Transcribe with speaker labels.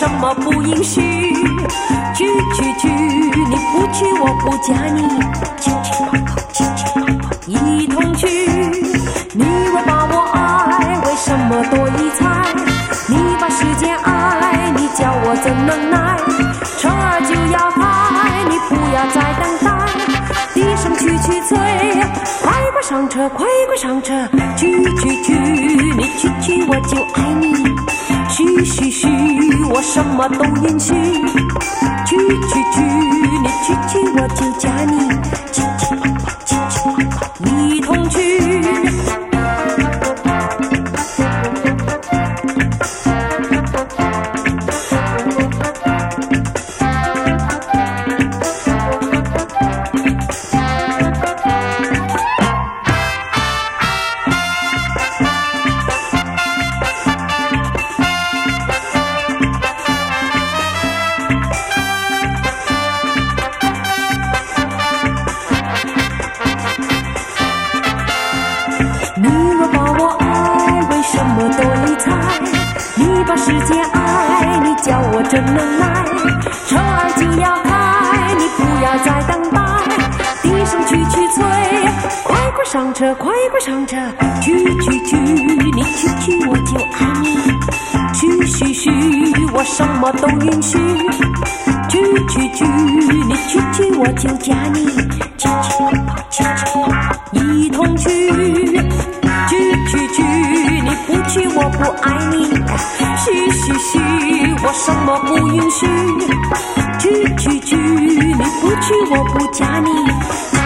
Speaker 1: 什么不允许？去，你不去我不嫁你，一同去。你若把我爱，为什么多疑猜？你把时间爱，你叫我怎能耐？车儿就要开，你不要再等待。地上蛐蛐催，快快上车，快快上车。去，你去我就爱你。去，我什么都允许。去，你去我就嫁你。一同去。你若把我爱，为什么多理睬？你把时间爱，你叫我真能耐。车儿就要开，你不要再等待。地上蛐蛐催，快快上车，快快上车。去，你去我就爱你。去，我什么都允许。去，你去我就嫁你。一同去。去，你不去我不爱你。我什么不允许。去，你不去我不嫁你。